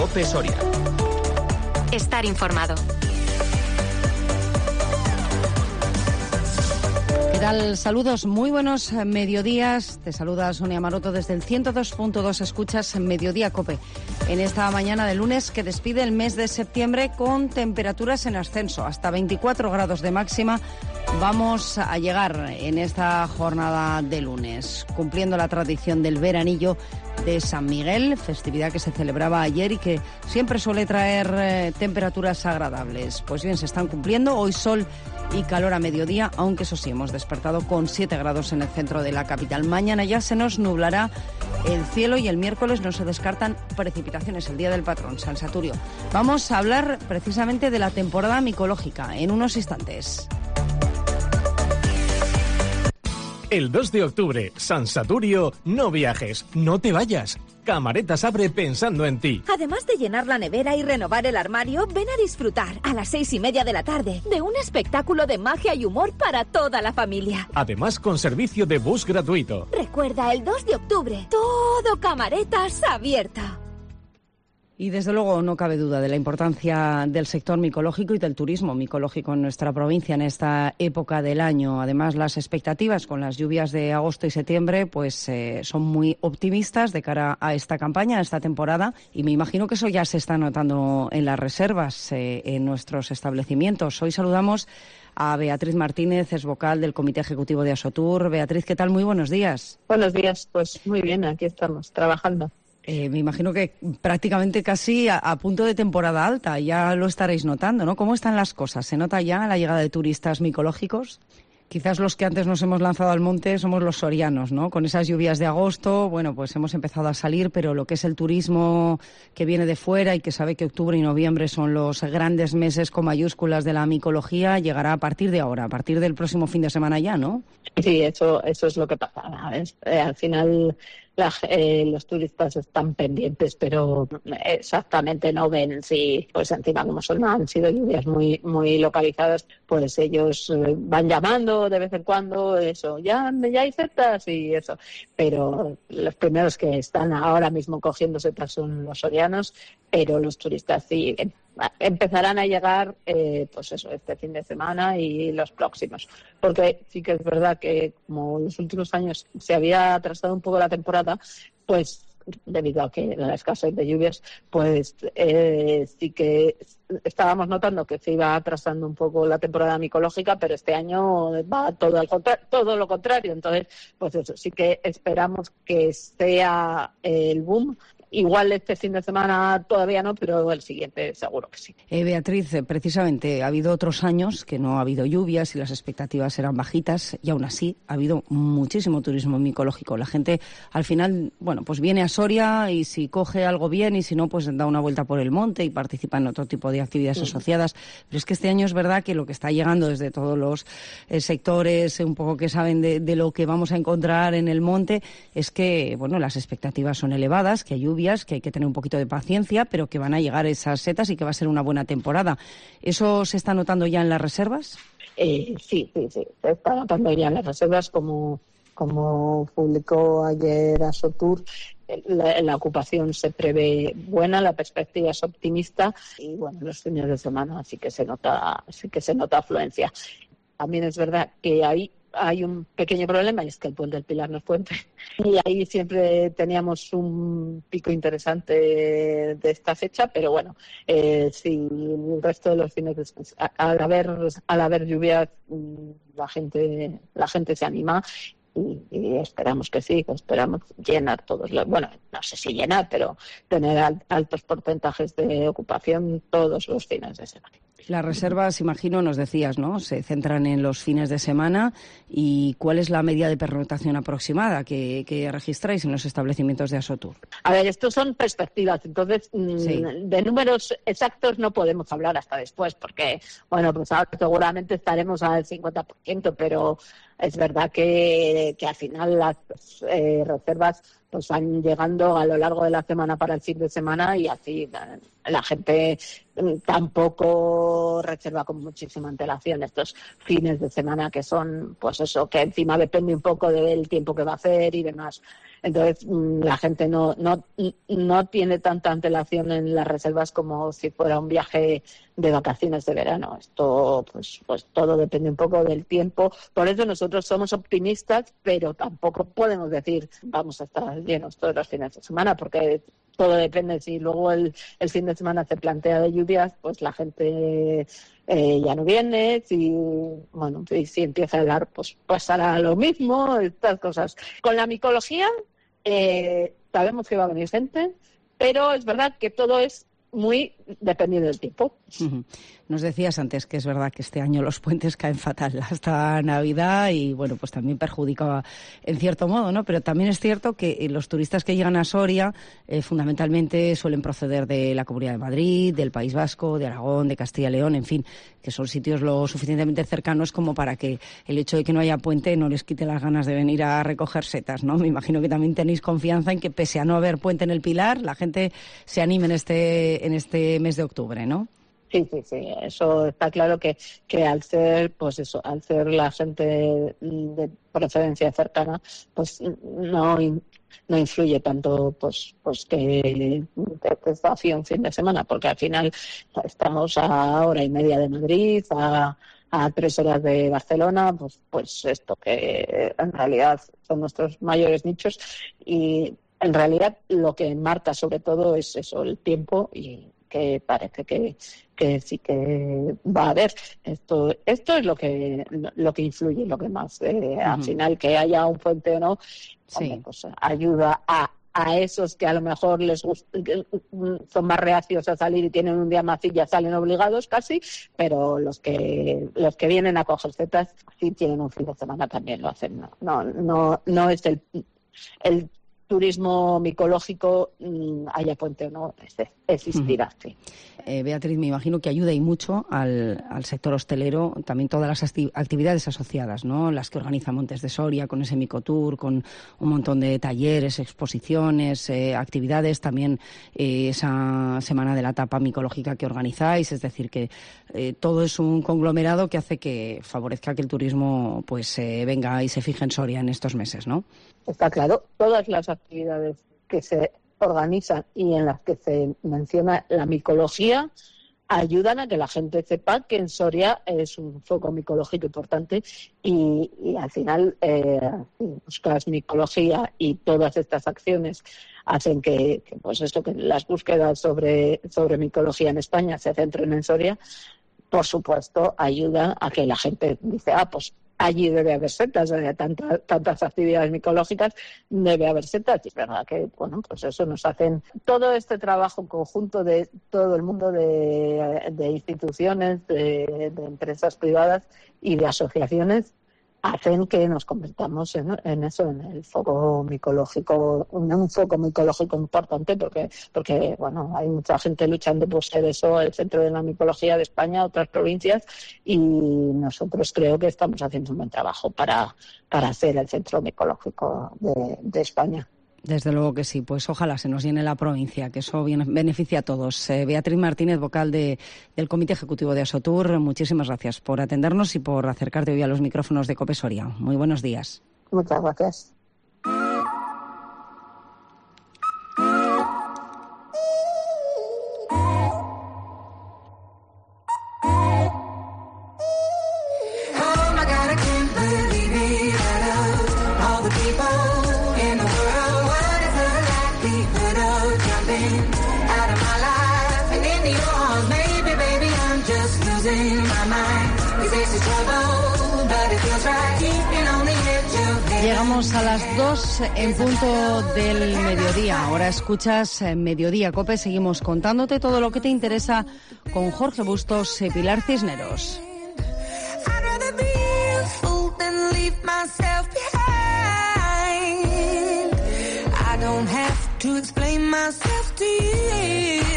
COPE Soria. Estar informado. ¿Qué tal? Saludos, muy buenos mediodías. Te saluda Sonia Maroto desde el 102.2. Escuchas Mediodía COPE. En esta mañana de lunes que despide el mes de septiembre con temperaturas en ascenso, hasta 24 grados de máxima. Vamos a llegar en esta jornada de lunes, cumpliendo la tradición del veranillo de San Miguel, festividad que se celebraba ayer y que siempre suele traer temperaturas agradables. Pues bien, se están cumpliendo. Hoy sol y calor a mediodía, aunque eso sí, hemos despertado con 7 grados en el centro de la capital. Mañana ya se nos nublará el cielo y el miércoles no se descartan precipitaciones, el día del patrón, San Saturio. Vamos a hablar precisamente de la temporada micológica en unos instantes. El 2 de octubre, San Saturio, no viajes, no te vayas. Camaretas abre pensando en ti. Además de llenar la nevera y renovar el armario, ven a disfrutar a las 6:30 de la tarde de un espectáculo de magia y humor para toda la familia. Además, con servicio de bus gratuito. Recuerda, el 2 de octubre, todo Camaretas abierta. Y desde luego no cabe duda de la importancia del sector micológico y del turismo micológico en nuestra provincia en esta época del año. Además, las expectativas con las lluvias de agosto y septiembre pues son muy optimistas de cara a esta campaña, a esta temporada, y me imagino que eso ya se está notando en las reservas en nuestros establecimientos. Hoy saludamos a Beatriz Martínez, es vocal del Comité Ejecutivo de Asotur. Beatriz, ¿qué tal? Muy buenos días. Buenos días, pues muy bien, aquí estamos, trabajando. Me imagino que prácticamente casi a punto de temporada alta, ya lo estaréis notando, ¿no? ¿Cómo están las cosas? ¿Se nota ya la llegada de turistas micológicos? Quizás los que antes nos hemos lanzado al monte somos los sorianos, ¿no? Con esas lluvias de agosto, bueno, pues hemos empezado a salir, pero lo que es el turismo que viene de fuera y que sabe que octubre y noviembre son los grandes meses con mayúsculas de la micología, llegará a partir de ahora, a partir del próximo fin de semana ya, ¿no? Sí, eso es lo que pasa, ¿ves? Al final los turistas están pendientes, pero exactamente no ven si, pues encima como han sido lluvias muy muy localizadas, pues ellos van llamando de vez en cuando, eso, ya hay setas y eso, pero los primeros que están ahora mismo cogiendo setas son los sorianos, pero los turistas sí empezarán a llegar, pues eso, este fin de semana y los próximos, porque sí que es verdad que como los últimos años se había atrasado un poco la temporada, pues debido a que la escasez de lluvias, pues sí que estábamos notando que se iba atrasando un poco la temporada micológica, pero este año va todo lo contrario. Entonces, pues eso, sí que esperamos que sea el boom. Igual este fin de semana todavía no, pero el siguiente seguro que sí. Beatriz, precisamente ha habido otros años que no ha habido lluvias y las expectativas eran bajitas y aún así ha habido muchísimo turismo micológico. La gente al final, bueno, pues viene a Soria y si coge algo bien y si no, pues da una vuelta por el monte y participa en otro tipo de actividades asociadas. Pero es que este año es verdad que lo que está llegando desde todos los sectores, un poco que saben de lo que vamos a encontrar en el monte, es que, bueno, las expectativas son elevadas, que hay lluvias, que hay que tener un poquito de paciencia, pero que van a llegar esas setas y que va a ser una buena temporada. ¿Eso se está notando ya en las reservas? Sí, se está notando ya en las reservas, como publicó ayer Asotur. La ocupación se prevé buena, la perspectiva es optimista y bueno, los fines de semana sí que se nota afluencia. También es verdad que hay un pequeño problema y es que el Puente del Pilar no es puente y ahí siempre teníamos un pico interesante de esta fecha, pero bueno, si el resto de los fines al haber lluvias la gente se anima y esperamos que sí, que esperamos llenar todos bueno, no sé si llenar, pero tener altos porcentajes de ocupación todos los fines de semana. Las reservas, imagino, nos decías, ¿no? Se centran en los fines de semana. ¿Y cuál es la media de pernoctación aproximada que registráis en los establecimientos de Asotur? A ver, estos son perspectivas, entonces sí. De números exactos no podemos hablar hasta después, porque, bueno, pues ahora seguramente estaremos al 50%, pero es verdad que al final las reservas pues van llegando a lo largo de la semana para el fin de semana y así la gente tampoco reserva con muchísima antelación estos fines de semana que son, pues eso, que encima depende un poco del tiempo que va a hacer y demás. Entonces la gente no tiene tanta antelación en las reservas como si fuera un viaje de vacaciones de verano. Esto pues todo depende un poco del tiempo. Por eso nosotros somos optimistas, pero tampoco podemos decir vamos a estar llenos todos los fines de semana, porque todo depende. Si luego el fin de semana se plantea de lluvias, pues la gente ya no viene. Si empieza a helar, pues pasará lo mismo, estas cosas. Con la micología sabemos que va a venir gente, pero es verdad que todo es muy dependiendo del tiempo. Uh-huh. Nos decías antes que es verdad que este año los puentes caen fatal hasta Navidad y bueno, pues también perjudica en cierto modo, ¿no? Pero también es cierto que los turistas que llegan a Soria fundamentalmente suelen proceder de la Comunidad de Madrid, del País Vasco, de Aragón, de Castilla y León, en fin, que son sitios lo suficientemente cercanos como para que el hecho de que no haya puente no les quite las ganas de venir a recoger setas, ¿no? Me imagino que también tenéis confianza en que pese a no haber puente en el Pilar, la gente se anime en este mes de octubre, ¿no? Sí, eso está claro que al ser, al ser la gente de procedencia cercana, pues no influye tanto, pues que vacío un fin de semana, porque al final estamos a hora y media de Madrid, a 3 horas de Barcelona, pues esto que en realidad son nuestros mayores nichos y en realidad lo que marca sobre todo es eso, el tiempo y que parece que sí que va a haber. Esto es lo que influye, lo que más. Al final, que haya un puente o no, hombre, pues ayuda a esos que a lo mejor les gusta, son más reacios a salir y tienen un día más y ya salen obligados casi, pero los que vienen a coger setas sí tienen un fin de semana también lo hacen. No es el turismo micológico, haya puente o no, existirá. Sí. Beatriz, me imagino que ayuda y mucho al sector hostelero también todas las actividades asociadas, ¿no? Las que organiza Montes de Soria con ese micotour, con un montón de talleres, exposiciones, actividades, también esa semana de la tapa micológica que organizáis, es decir, que todo es un conglomerado que hace que favorezca que el turismo pues venga y se fije en Soria en estos meses, ¿no? Está claro, todas las actividades que se organizan y en las que se menciona la micología ayudan a que la gente sepa que en Soria es un foco micológico importante y al final buscas micología y todas estas acciones hacen que las búsquedas sobre micología en España se centren en Soria. Por supuesto, ayuda a que la gente dice, pues allí debe haber setas, tantas actividades micológicas, debe haber setas. Y es verdad que, pues eso nos hacen todo este trabajo conjunto de todo el mundo de instituciones, de empresas privadas y de asociaciones, hacen que nos convirtamos en eso, en el foco micológico, un foco micológico importante, porque hay mucha gente luchando por ser eso, el centro de la micología de España, otras provincias, y nosotros creo que estamos haciendo un buen trabajo para ser el centro micológico de España. Desde luego que sí, pues ojalá se nos llene la provincia, que eso beneficia a todos. Beatriz Martínez, vocal del Comité Ejecutivo de Asotur, muchísimas gracias por atendernos y por acercarte hoy a los micrófonos de COPE Soria. Muy buenos días. Muchas gracias. Llegamos a las 2 en punto del mediodía. Ahora escuchas Mediodía Cope. Seguimos contándote todo lo que te interesa con Jorge Bustos y Pilar Cisneros. To explain myself to you.